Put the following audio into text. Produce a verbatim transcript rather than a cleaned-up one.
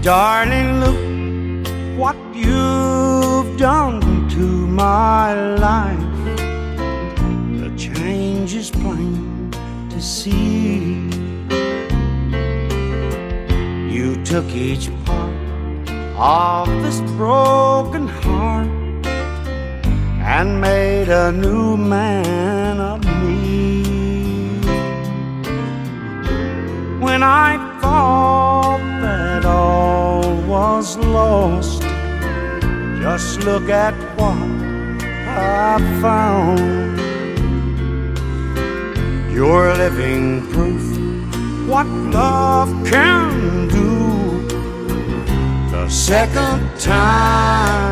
Darling, look what you've done to my life. The change is plain to see. You took each part of this broken heart and made a new man of me. When I thought that all was lost, just look at what I found. You're living proof what love can do. The second time